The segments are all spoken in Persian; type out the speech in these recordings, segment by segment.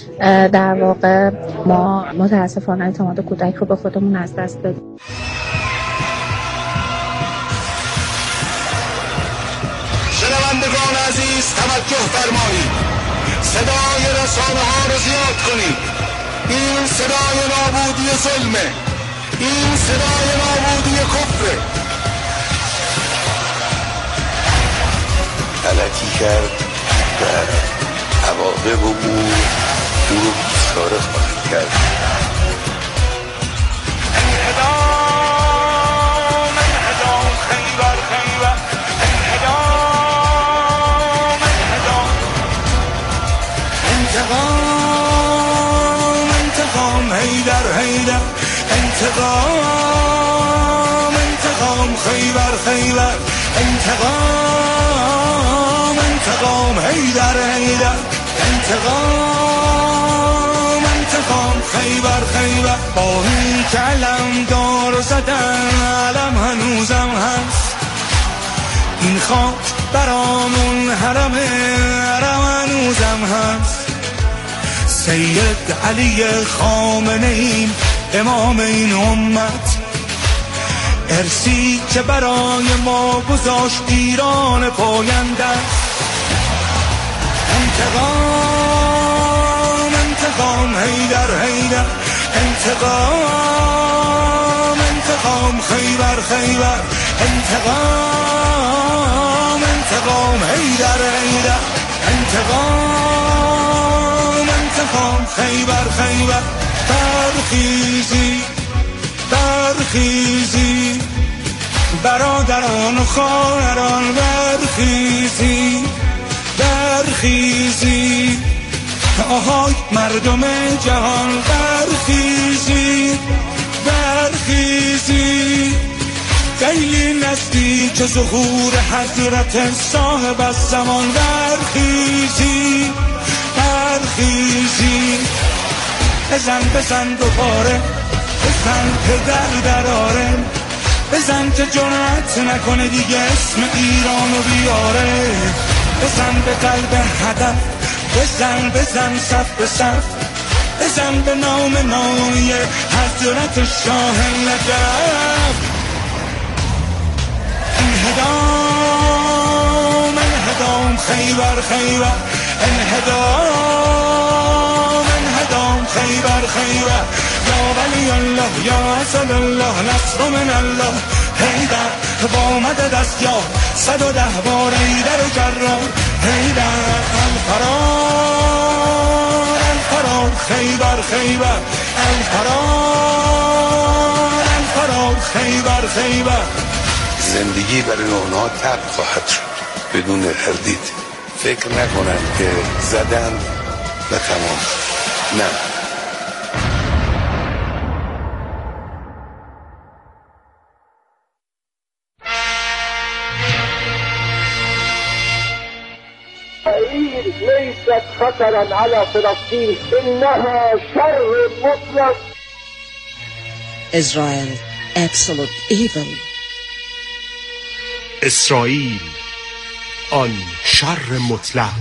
در واقع ما متاسفانه اعتماد کودک رو به خودمون از دست بدیم. شنوندگان عزیز توجه فرمایید، صدای رسانه ها رو زیاد کنید. این صدای نابودی ظلمه، این صدای نابودی کفره. غلطی کرد و عواقب او رو بیچاره خواهد کرد. انهدام خیبر خیبر، انهدام انتقام حیدر حیدر، انتقام خیبر خیبر، انتقام حیدر حیدر، انتقام خیبر خیبر. با این که علم دار زدن علم هنوزم هست، این خاک برامون حرم هنوزم هست. سید علی خامنه ای امام این امت، ارسی که برای ما گذاشت ایران پاینده. انتقام حیدر حیدر، انتقام خیبر خیبر، انتقام حیدر حیدر، انتقام خیبر خیبر. برخیزی برادران و خواهران، برخیزی آهای مردم جهان، برخیزی خیلی نزدیک ظهور حضرت صاحب الزمان. برخیزی بزن دوباره، بزن پدر دراره، بزن که جرأت نکنه دیگه اسم ایرانو بیاره. بزن به قلب هدف، بزن صف به صف، بزن به نام ناموی حضرت شاه نجف. انهدام خیبر خیبر، انهدام خیبر خیبر. یا ولی الله یا اسد الله، نصر من الله. حیدر با مدد است یا 110 بار حیدر جرار، حیدر الفرار خیبر خیبر، الفرار خیبر خیبر. زندگی برای اونها تب خواهد شد بدون تردید. فکر نکنن که زدن و تمام. نه، ليست خطرا على فلسطين، إنها شر مطلق. Israel, absolute evil. اسرائیل، آن شر مطلق.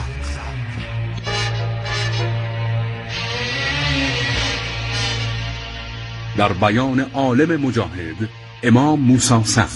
در بیان عالم مجاهد امام موسی صدر.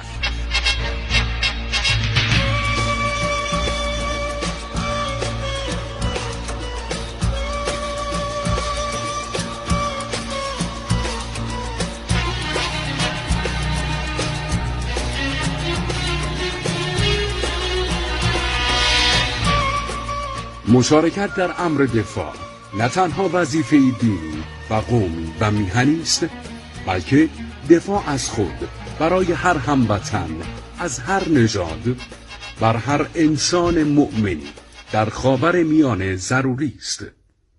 مشارکت در امر دفاع نه تنها وظیفه دینی و قومی و میهنی است، بلکه دفاع از خود برای هر هموطن از هر نژاد بر هر انسان مؤمنی در خاورمیانه ضروری است.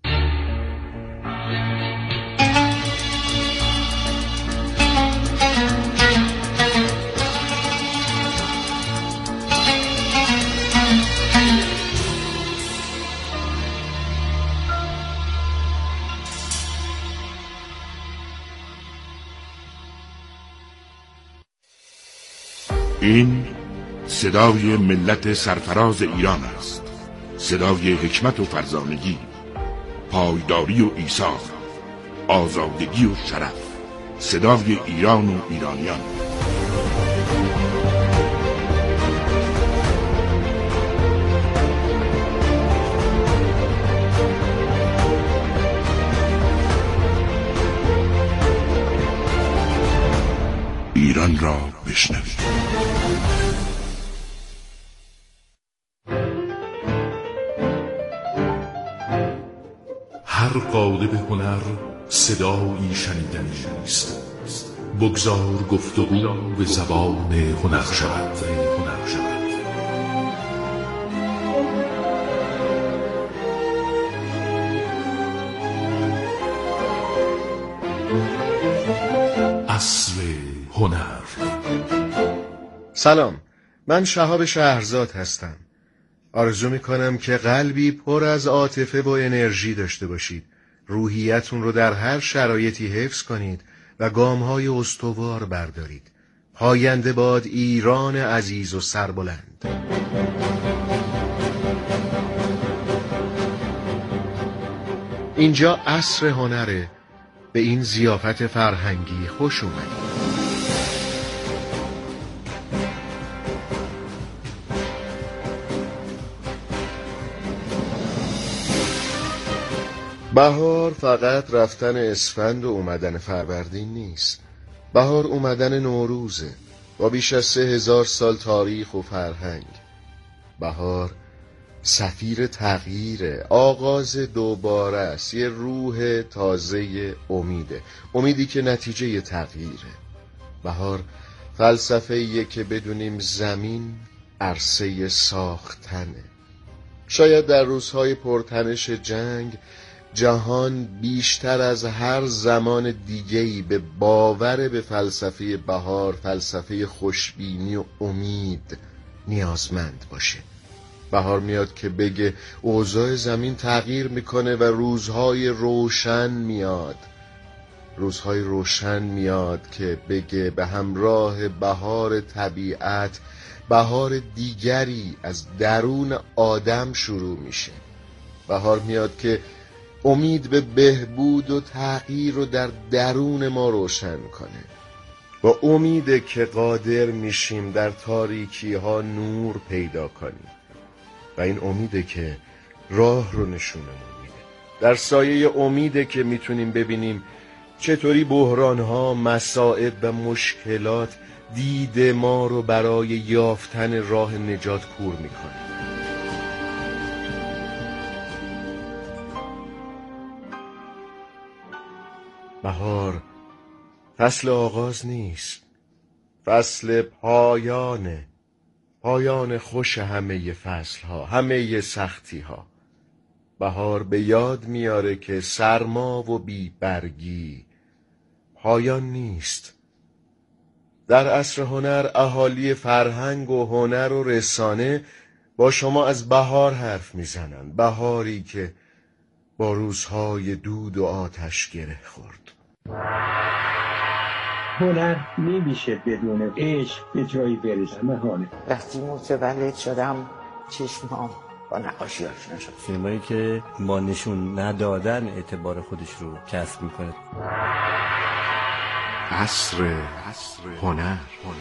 این صدای ملت سرفراز ایران است، صدای حکمت و فرزانگی، پایداری و ایثار، آزادگی و شرف. صدای ایران و ایرانیان. ایران را بشنوید. هر قالب هنر صدایی شنیدنی است. بگذار گفتگو به زبان هنر شود. عصر هنر. سلام، من شهاب شهرزاد هستم. آرزو میکنم که قلبی پر از عاطفه و انرژی داشته باشید. روحیتون رو در هر شرایطی حفظ کنید و گامهای استوار بردارید. پاینده باد ایران عزیز و سربلند. اینجا عصر هنره. به این ضیافت فرهنگی خوش اومدید. بهار فقط رفتن اسفند و اومدن فروردین نیست. بهار اومدن نوروزه با بیش از 3000 سال تاریخ و فرهنگ. بهار سفیر تغییره، آغاز دوباره است، یه روح تازه امیده، امیدی که نتیجه تغییره. بهار فلسفه‌ایه که بدونیم زمین عرصه ساختنه. شاید در روزهای پرتنش جنگ جهان بیشتر از هر زمان دیگه‌ای به باور به فلسفه بهار، فلسفه خوشبینی و امید نیازمند باشه. بهار میاد که بگه اوضاع زمین تغییر میکنه و روزهای روشن میاد. روزهای روشن میاد که بگه به همراه بهار طبیعت بهار دیگری از درون آدم شروع میشه. بهار میاد که امید به بهبود و تغییر رو در درون ما روشن کنه. با امیده که قادر میشیم در تاریکی ها نور پیدا کنیم و این امیده که راه رو نشونمون میده. در سایه امیده که میتونیم ببینیم چطوری بحران ها، مصائب و مشکلات دید ما رو برای یافتن راه نجات کور میکنه. بهار فصل آغاز نیست، فصل پایانه. پایان خوش همه فصل ها، همه سختی ها. بهار به یاد میاره که سرما و بیبرگی پایان نیست. در عصر هنر اهالی فرهنگ و هنر و رسانه با شما از بهار حرف میزنن. بهاری که با روزهای دود و آتش گره خورد. هنر نمیشه بدون عشق به جایی برسه. مهانه وقتی متولد شدم چشمام با نقاشی آشنا شد. فیلمایی که با نشون ندادن اعتبار خودش رو کسب میکنه. عصر هنر.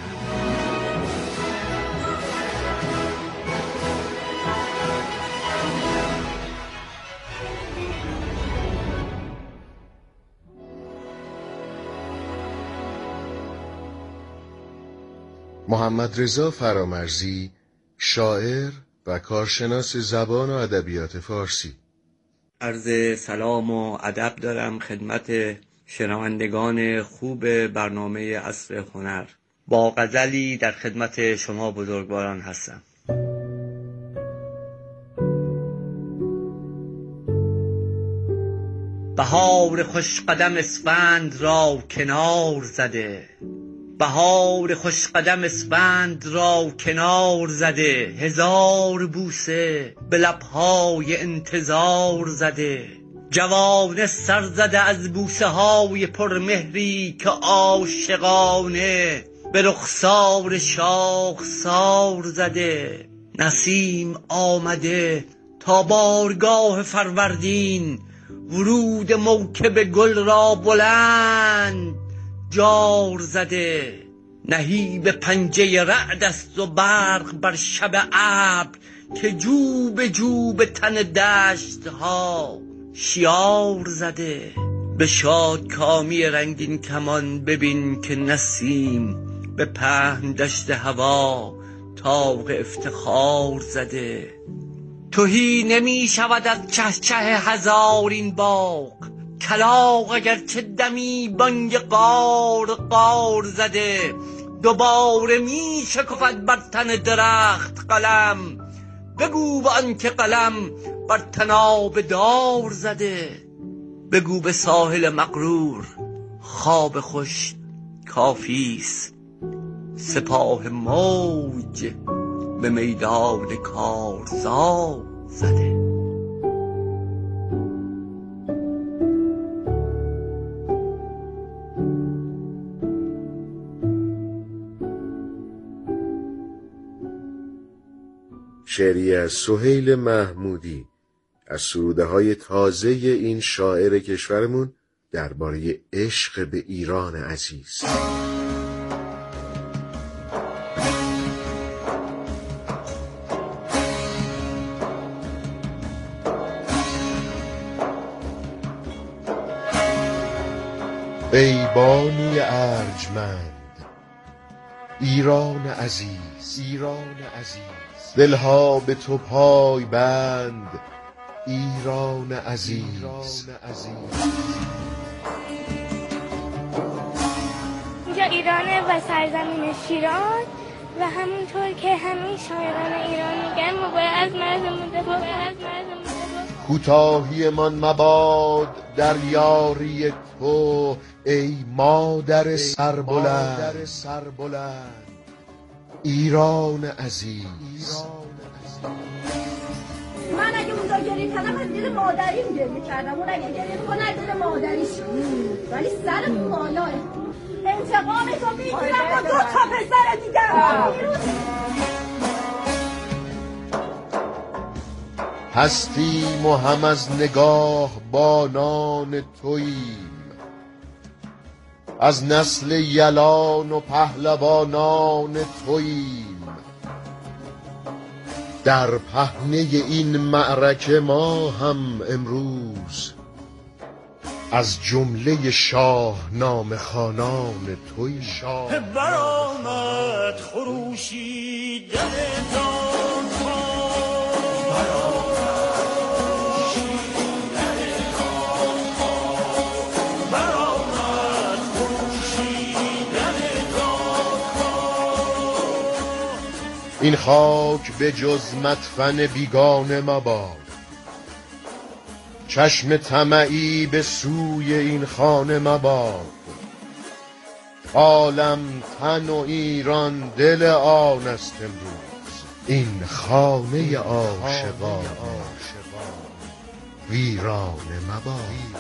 محمد رضا فرامرزی، شاعر و کارشناس زبان و ادبیات فارسی. عرض سلام و ادب دارم خدمت شنوندگان خوب برنامه عصر هنر. با غزلی در خدمت شما بزرگواران هستم. بهار خوش قدم اسفند را کنار زده، بهار خوش قدم اسفند را کنار زده، هزار بوسه به لبهای انتظار زده. جوانه سر زده از بوسه های پرمهری که عاشقانه به رخسار شاخسار زده. نسیم آمده تا بارگاه فروردین ورود موکب گل را بلند جار زده. نهیب پنجه رعد است و برق بر شب ابر که جو به جو به تن دشت ها شیار زده. به شادکامی رنگین کمان ببین که نسیم به پهن دشت هوا طاق افتخار زده. تهی نمی شود از چهچه هزار این باغ، کلاغ اگرچه دمی بانگ قار قار زده. دوباره می شکفد بر تن درخت قلم، بگو به آن که قلم بر طناب دار زده. بگو به ساحل مغرور خواب خوش کافیست، سپاه موج به میدان کارزار زده. شعری از سهیل محمودی از سروده‌های تازه این شاعر کشورمون درباره عشق به ایران عزیز. ای بانوی ارجمند ایران عزیز، ایران عزیز، دلها به تو پای بند ایران عزیز. اینجا ایرانه و سرزمین شیران و همونطور که همین شاعران ایران میگن ما باید از مرزمون دفاع کنیم. کوتاهی من مباد در یاری تو ای مادر سربلند ایران عزیز. من اگه اونجا گریه کردم از دل مادریم گریه کردم، اون اگه گریه کنه از دل مادریش، ولی سرمون بالاه. انتقام تو میگیرم با 2 تا پسر دیگه. هستیم و هم از نگاه بانان توییم، از نسل یلان و پهلوانان توییم. در پهنه این معرکه ما هم امروز از جمله شاهنامه خوانان توییم. برآمد خروشیدن این خاک به جز مدفن بیگانه مباد، چشم طمعی به سوی این خانه مباد. عالم تن و ایران دل آن است امروز، این خانه عاشقان ویرانه مباد.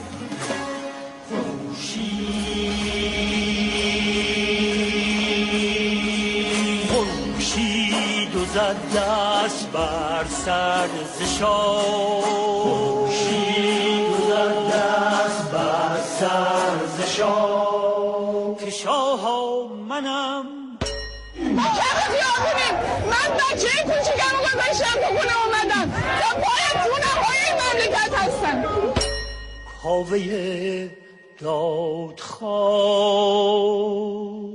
خورشید و زد دست بر سر ز شاه، خورشید و زد دست بر سر ز شاه، که شاه منم. ما چه خیابونیم؟ من بچه کوچیکم رو گذاشتم تو خونه اومدم تا پای خونه‌های این مملکت هستم. کاوه دادخواه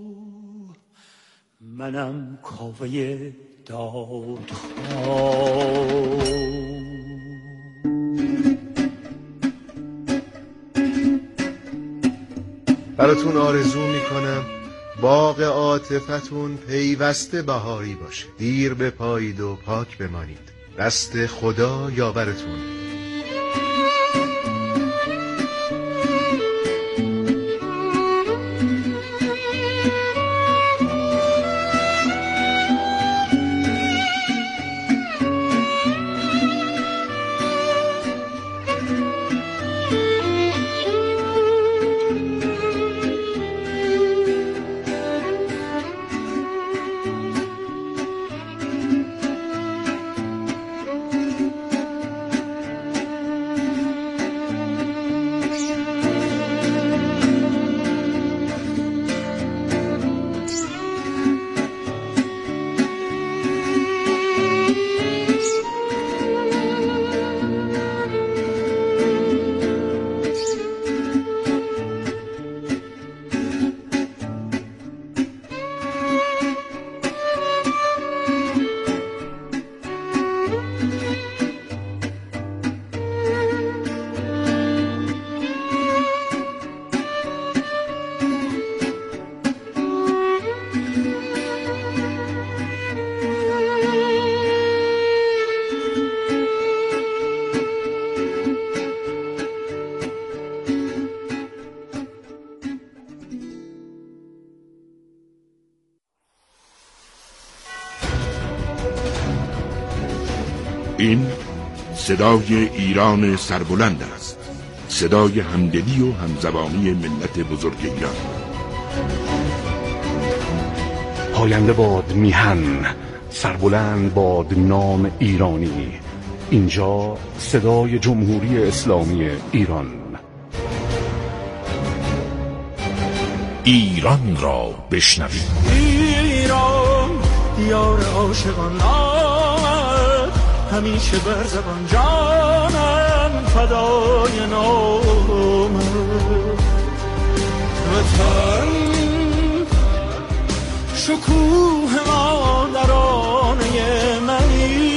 منم، کاوه دادخواه. براتون آرزو میکنم باغ عاطفتون پیوسته بهاری باشه، دیر بپایید و پاک بمانید. دست خدا یاورتون. این صدای ایران سربلند است، صدای همدلی و همزبانی ملت بزرگ ایران. پاینده باد میهن، سربلند باد نام ایرانی. اینجا صدای جمهوری اسلامی ایران. ایران را بشنوید. ایران یار عاشقان آمد، همیشه بر زبان جانم فدای نامم. وطن شکوه مادرانه منی،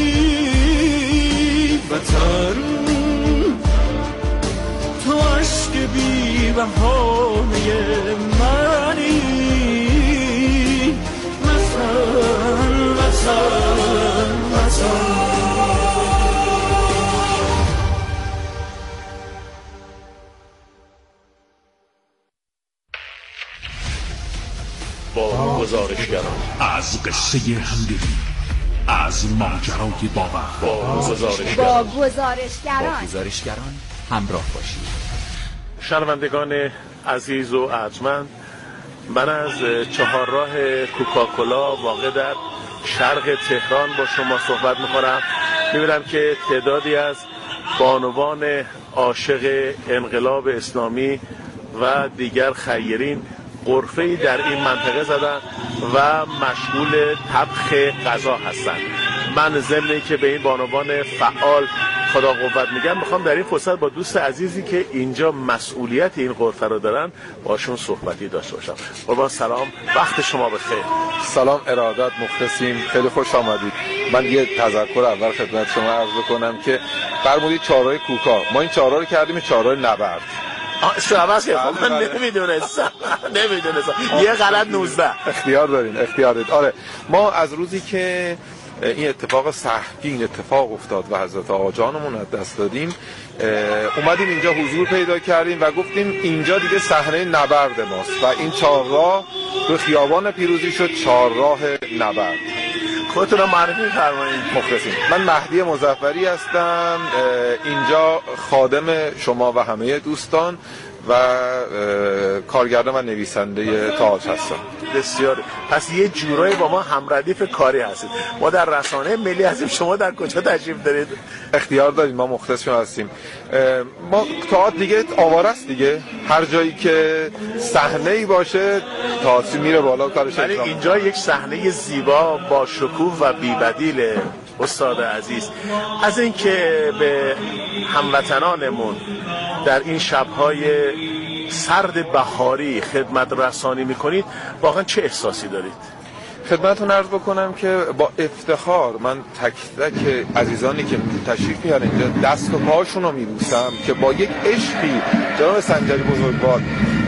وطن تو عشق بی بهانه منی. وطن وطن وطن. با گزارشگران از قصه همدلی، از ماجرای باور، با گزارشگران همراه باشید. شنوندگان عزیز و ارجمند، من از چهارراه کوکاکولا واقع در شرق تهران با شما صحبت میکنم. میبینم که تعدادی از بانوان عاشق انقلاب اسلامی و دیگر خیرین غرفه‌ای در این منطقه زدن و مشغول طبخ غذا هستند. من ضمن که به این بانوان فعال خدا قوت میگم، میخوام در این فرصت با دوست عزیزی که اینجا مسئولیت این غرفه رو دارن باشون صحبتی داشته باشم. قربان سلام، وقت شما بخیر. سلام، ارادت، مخلصیم، خیلی خوش آمدید. من یه تذکر اول خدمت شما عرض کنم که فرمودید چهارراه کوکا، ما این چهارراه رو کردیم چهارراه نبرد. من نمیدونستم یه غلط 19 اختیار دارید. آره، ما از روزی که این اتفاق سهمگین اتفاق افتاد و حضرت آقا جانمون از دست دادیم، اومدیم اینجا حضور پیدا کردیم و گفتیم اینجا دیگه صحنه نبرد ماست و این چهارراه به خیابان پیروزی شد چهارراه نبرد. خودتون رو معرفی فرمایید. مخلصیم. من مهدی مظفری هستم، اینجا خادم شما و همه دوستان و کارگردان و نویسنده تئاتر هستم. بسیار. پس یه جورایی با ما همردیف کاری هستید. ما در رسانه ملی هستیم، شما در کجا تشریف دارید؟ اختیار دارید، ما مختص شما هستیم. ما تئاتر دیگه آواره است دیگه، هر جایی که صحنه‌ای باشه تئاتر میره بالا کارش. یعنی اینجا یک صحنه زیبا با شکوه و بی‌بدیل. استاد عزیز، از اینکه به هموطنانمون در این شب‌های سرد بهاری خدمت رسانی میکنید، واقعا چه احساسی دارید؟ خدمتتون عرض بکنم که با افتخار من تک تک عزیزانی که تشریف میارن اینجا دست و پاشون رو میبوسم که با یک عشقی، جناب سنجری بزرگوار،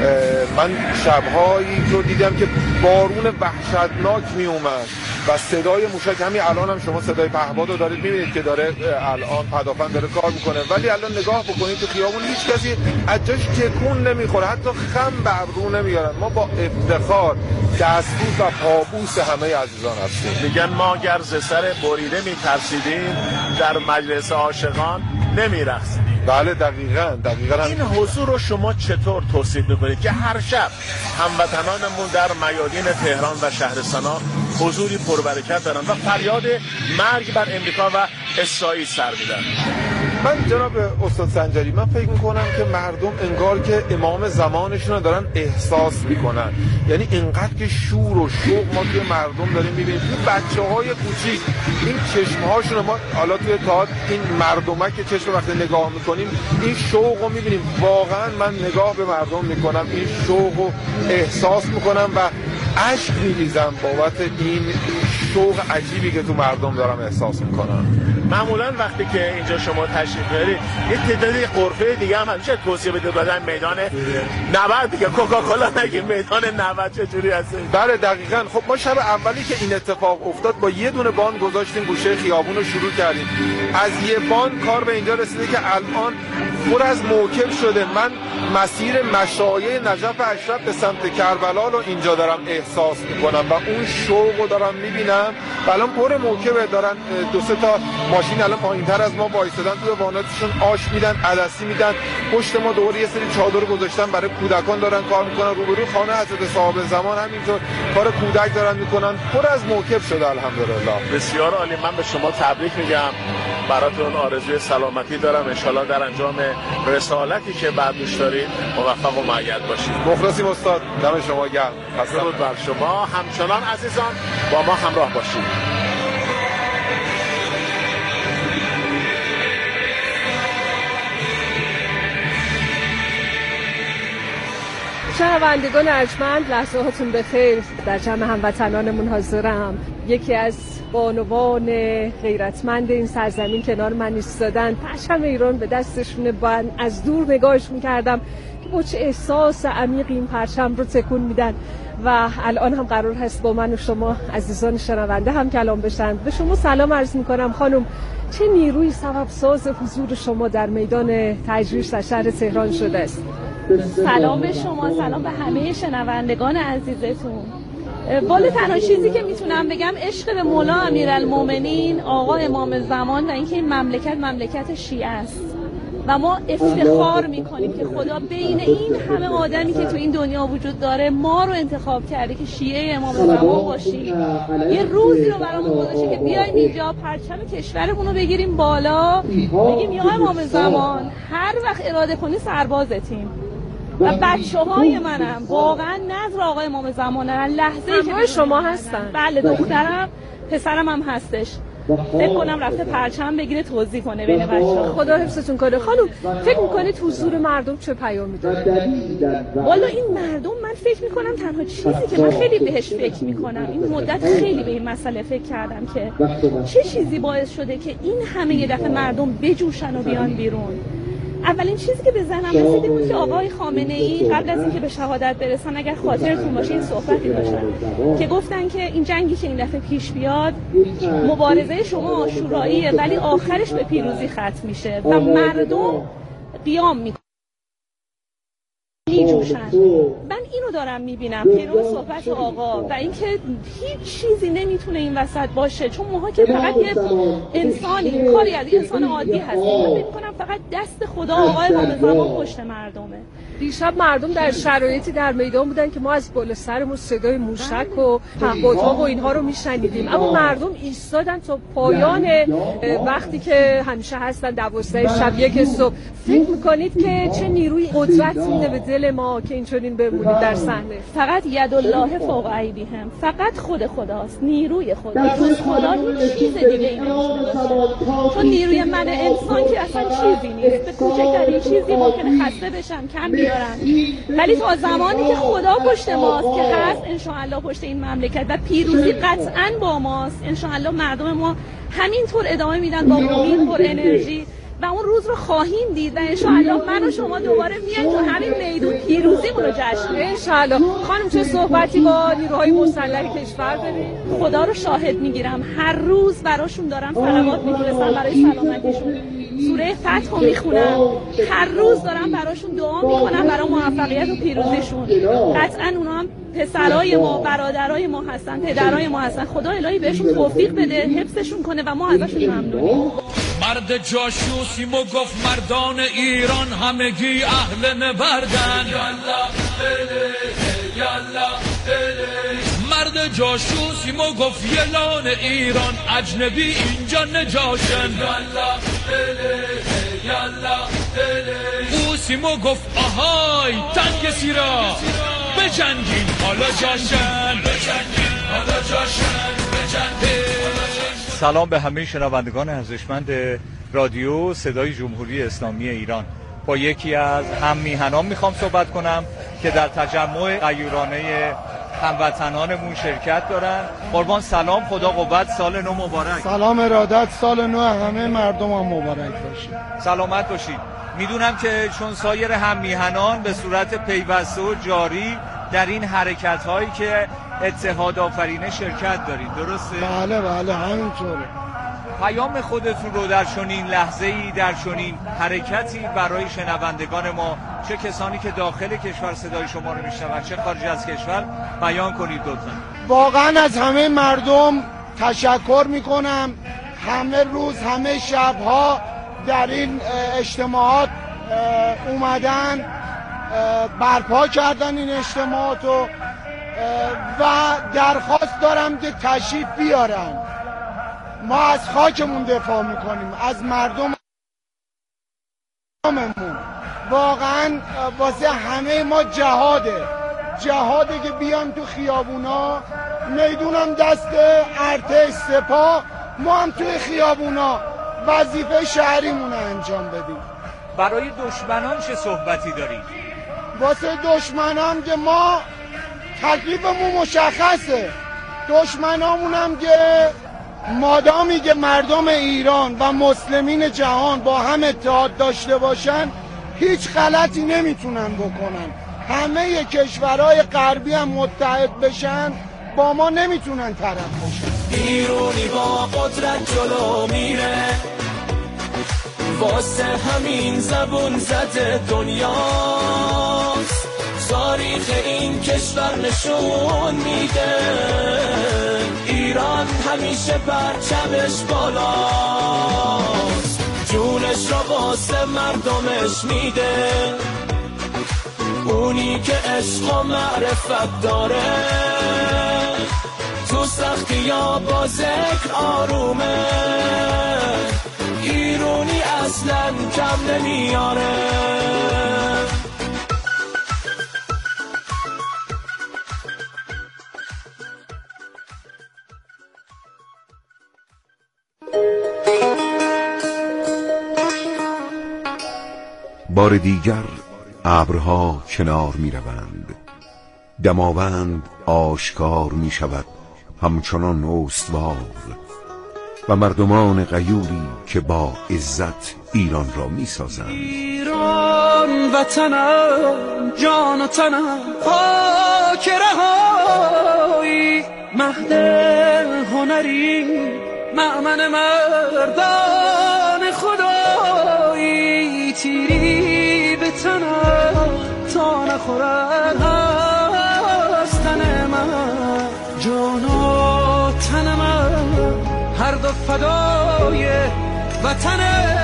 من شب‌هایی رو دیدم که بارون وحشتناک میومد و صدای موشک، همین الان هم شما صدای پهباد رو دارید میبینید که داره الان پدافند داره کار میکنه، ولی الان نگاه بکنید تو خیابون هیچ کسی از جاش تکون نمیخوره، حتی خم به ابرو نمیارن. ما با افتخار دستبوس و پابوس همه عزیزان هستیم. میگن ما گر ز سر بریده میترسیدیم، در مجلس عاشقان نمیرقصیدیم. بله دقیقاً. این حضور رو شما چطور توصیف میکنید که هر شب هموطنانمون در میادین تهران و شهرستان‌ها حضوری پربرکت دارن و فریاد مرگ بر امریکا و اسرائیل سر میدن؟ من جناب استاد سنجری، من فکر میکنم که مردم انگار که امام زمانشون رو دارن احساس میکنن. یعنی اینقدر که شور و شوق ما توی مردم داریم میبینیم، توی بچه‌های کوچیک این چشم‌هاشون رو ما حالا توی تئاتر این مردمک که چشم وقتی نگاه میکنیم این شوق رو میبینیم. واقعا من نگاه به مردم میکنم، این شوق رو احساس میکنم و اشک میریزم بابت این شوق عجیبی که تو مردم دارم احساس میکنم. معمولا وقتی که اینجا شما تشریف میارید یه تعدادی غرفه دیگه هم همیشه توصیه بده بدن میدان نبرد دیگه، کوکاکولا نگیم، میدان نبرد چجوری هست؟ بله دقیقاً. خب ما شب اولی که این اتفاق افتاد با یه دونه بان گذاشتیم گوشه خیابون رو شروع کردیم. از یه بان کار به اینجا رسیده که الان پر از موکب شده. من مسیر مشایع نجف اشرف به سمت کربلا رو اینجا دارم احساس میکنم و اون شوق رو دارم میبینم میکنم و الان پر موکبه، دارن 2-3 تا ماشین الان پایینتر از ما وایسادن تو وانتشون آش میدن، عدسی میدن. پشت ما دوباره یه سری چادر گذاشتن برای کودکان دارن کار میکنن. روبروی خانه حضرت صاحب زمان همینطور کار کودک دارن میکنن. پر از موکب شده الحمدلله. بسیار عالی. من به شما تبریک میگم، براتون آرزوی سلامتی دارم. انشالله در انجام رسالتی که بعد دوش دارید موفق و مؤید باشید. مخلصیم استاد، دم شما گرم. درود بر شما. همچنان عزیزان با ما همراه باشید. شنوندگان ارجمند، لحظاتون بخیر. در جمع هموطنانمون حاضرم. یکی از بانوان غیرتمند این سرزمین کنار من ایستادن، پرچم ایران به دستشونه. من از دور نگاهش می‌کردم که با چه احساس عمیقی این پرچم رو تکون میدن و الان هم قرار هست با من و شما عزیزان شنونده هم کلام بشن. به شما سلام عرض می‌کنم خانم. چه نیروی سبب ساز حضور شما در میدان تجریش در شهر تهران شده است؟ سلام به شما، سلام به همه شنوندگان عزیزتون. والا تنها چیزی که میتونم بگم عشق به مولا امیرالمومنین آقا امام زمان و اینکه این مملکت شیعه است و ما افتخار میکنیم که خدا بین این همه آدمی که تو این دنیا وجود داره ما رو انتخاب کرده که شیعه امام زمان باشیم. یه روزی رو برامون گذاشته که بیایم اینجا پرچم کشورمون رو بگیریم بالا، بگیم یا امام زمان هر وقت اراده کنی سربازتیم. و بچه‌های منم واقعا نظر آقای امام زمانه. لحظه‌ای که شما هستن. بله، دخترم پسرم هم هستش. فکر کنم رفته پرچم بگیره توضیح کنه بین بچه‌ها. خدا حفظتون کنه. خانم فکر می‌کنید حضور مردم چه پیامی داره؟ والا این مردم، من فکر می‌کنم تنها چیزی که من خیلی بهش فکر می‌کنم این مدت خیلی به این مسئله فکر کردم که چه چیزی باعث شده که این همه یه دفعه مردم بجوشن و بیان بیرون. اولین چیزی که به ذهنم رسید بود که آقای خامنه‌ای قبل از اینکه به شهادت برسن، اگر خاطرتون باشه این صحبتی داشتن که گفتن که این جنگی که این دفعه پیش بیاد مبارزه شما آشوراییه ولی آخرش به پیروزی ختم میشه و مردم قیام میکنن میجوشن. من اینو دارم میبینم پیرو صحبت آقا و اینکه هیچ چیزی نمیتونه این وسط باشه، چون ماها که فقط یه انسانی، کاری از انسان عادی هستیم. من فکر کنم فقط دست خدا آقای امام زمان پشت مردمه. دیشب مردم در شرایطی در میدان بودن که ما از بالا سرمون صدای موشک و پهپادها و اینها رو میشنیدیم، اما مردم ایستادن تا پایان وقتی که همیشه هستن 12 شب 1 صبح. فکر میکنید که چه نیروی قدرت میده به دل ما که اینچنین بمونید در صحنه؟ فقط یدالله فوق ایدیهم، فقط خود خداست، نیروی خدا. جز خدا هیچ چیز دیگه ای نمیتونه باشه. چون نیروی من انسان که اصلا چیزی نیست. به کوچکترین چیزی ممکنه خسته بشم، کم بیارم، ولی تا زمانی که خدا پشت ماست که هست ان شاء الله پشت این مملکت و پیروزی قطعاً با ماست. ان شاء الله مردم ما همینطور ادامه میدن با امید، پر انرژی و اون روز رو خواهیم دید و ان شاء الله من و شما دوباره میایم تو همین میدون پیروزیمون رو جشن ان شاء الله. خانم چه صحبتی با نیروهای مسلح کشور دارید؟ خدا رو شاهد میگیرم هر روز براشون دارم صلوات میفرستم برای سلامتیشون، سوره فتح رو میخونم، هر روز دارم براشون دعا میکنم برای موفقیت و پیروزیشون. قطعا اونا هم پسرای ما، برادرای ما هستن، پدرای ما هستن. خدا الهی بهشون توفیق بده، حفظشون کنه و ما ازشون ممنونیم. مرد جاشوسیم و گفت مردان ایران همگی اهل نبردن. یالا بله یالا بله. مرد جاشوسیم و گفت یلان ایران اجنبی اینجا نجاشن. یالا بله یالا بله. اوسیم و گفت آهای تنگ سیرا بجنگین حالا جاشن، بجنگین حالا جاشن، بجنگین. سلام به همه شنوندگان ارزشمند رادیو صدای جمهوری اسلامی ایران. با یکی از هم میهنان میخوام صحبت کنم که در تجمع غیورانه هموطنانمون شرکت دارن. قربان سلام، خدا قوت، سال نو مبارک. سلام ارادت، سال نو همه مردم هم مبارک باشید. سلامت باشید. میدونم که چون سایر هم میهنان به صورت پیوسته و جاری در این حرکت هایی که اتحاد آفرینه شرکت دارید، درسته؟ بله بله همینطوره. پیام خودتون رو در چنین لحظه‌ای، در چنین حرکتی برای شنوندگان ما، چه کسانی که داخل کشور صدای شما رو میشنون چه خارج از کشور، بیان کنید لطفاً. واقعا از همه مردم تشکر میکنم. همه روز همه شبها در این اجتماعات اومدن، برپا کردن این اجتماعاتو و درخواست دارم که تشریف بیارن. ما از خاکمون دفاع میکنیم، از مردممون. واقعا واسه همه ما جهاده که بیان تو خیابونا، میدونم دست ارتش سپاه، ما هم توی خیابونا وظیفه شهریمون انجام بدیم. برای دشمنان چه صحبتی دارید؟ واسه دشمنان که ما تکلیفمون مشخصه. دشمنامون هم که مادامی که مردم ایران و مسلمین جهان با هم اتحاد داشته باشن هیچ غلطی نمیتونن بکنن. همه کشورهای غربی هم متحد بشن با ما نمیتونن طرف بشن. ایرانی با قدرت جلو میره، واسه همین زبون زده دنیاست. تاریخ این کشور نشون میده ایران همیشه پرچمش بالاست. جونش را واسه مردمش میده، اونی که عشق و معرفت داره، تو سختی یا با ذکر آرومه، ایرونی اصلا کم نمیاره. بار دیگر ابرها کنار می روند، دماوند آشکار می شود همچنان استوار، و مردمان غیوری که با عزت ایران را می سازند. ایران وطنم، جان و تنم، خاک رهایی، مهد هنری، مأمن مردان خدایی، تیری به تنم تا نخورد از تن من، جان و تن من هر دو فدای وطن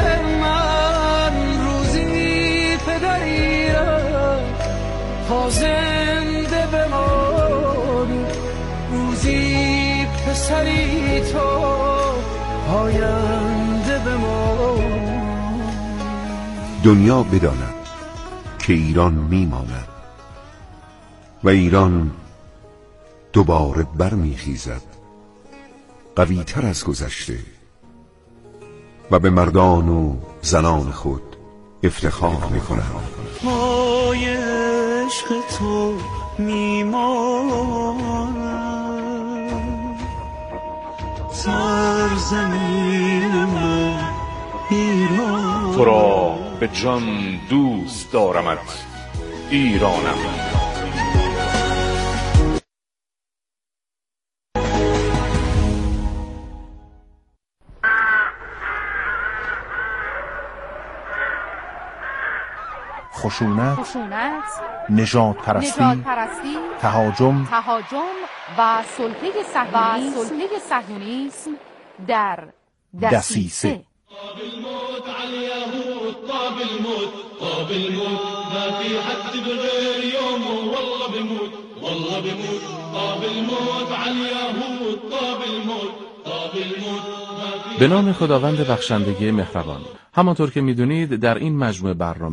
من. روزی پدری را تا زنده بمانی، روزی پسری تو آینده بمانی. دنیا بداند که ایران میماند و ایران دوباره برمیخیزد قوی‌تر از گذشته و به مردان و زنان خود افتخار می‌کند. پای عشق تو میمانم، سرزمین من ایران. تو را به جان دوست دارمت ایرانم. خشونت، نژاد پرستی، تهاجم و صلح صهیونیسم در دسیسه. طاب الموت على اليهود، طاب الموت، طاب الموت، ما في حد بغير يومه والله بموت، والله بموت. طاب الموت على اليهود، طاب الموت، طاب الموت. به نام خداوند بخشنده مهربان. همانطور که میدونید در این مجموعه برنامه